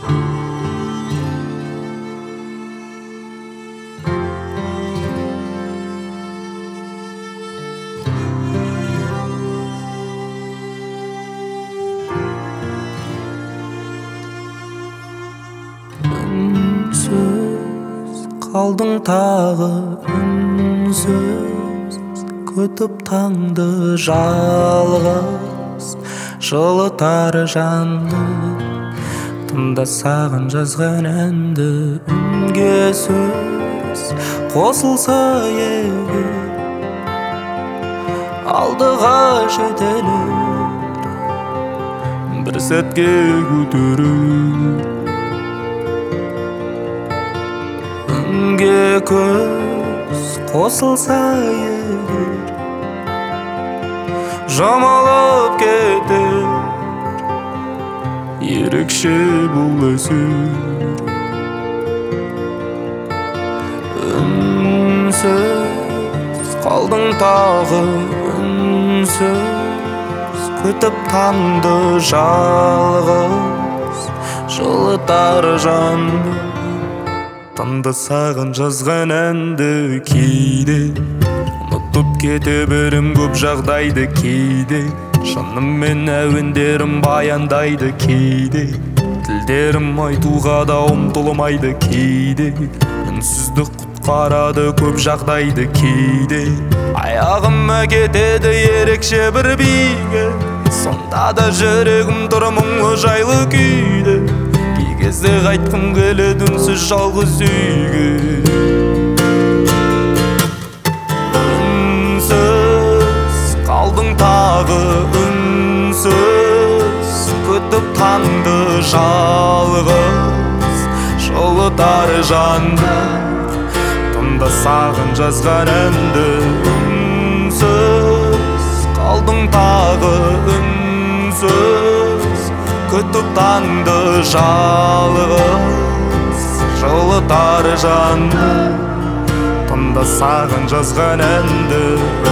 Үнсіз қалдың тағы, үнсіз күтіп таңды жалғыз жылытар жанды. Тыңда саған жазған әнді, үнге сөз қосылса егер алдыға жетелер, бір сәтке көтерер. Үнге көз қосылса егер жамалып кетер, ерекше бұл әсер. Үнсіз қалдың тағы, үнсіз күтіп таңды жалғыз жылытар жанды. Тыңда саған жазған әнді, кейде ұмытып кете берем көп жағдайды. Кейде жаныммен әуендерім баяндайды, кейде тілдерім айтуға да ұмтылмайды. Кейде үнсіздік құтқарады көп жағдайды. Кейде аяғыма кетеді ерекше бір биге, сонда да жүрегім тұр мұңлы жайлы күйде. Кей кезде қайтқым келеді үнсіз жалғыз үйге. Үнсіз қалдың тағы, үнсіз күтіп таңды жалғыз жылытар жанды. Тыңда саған жазған әнді, үнсіз қалдың тағы, үнсіз күтіп таңды жалғыз жылытар жанды. Тыңда саған жазған әнді,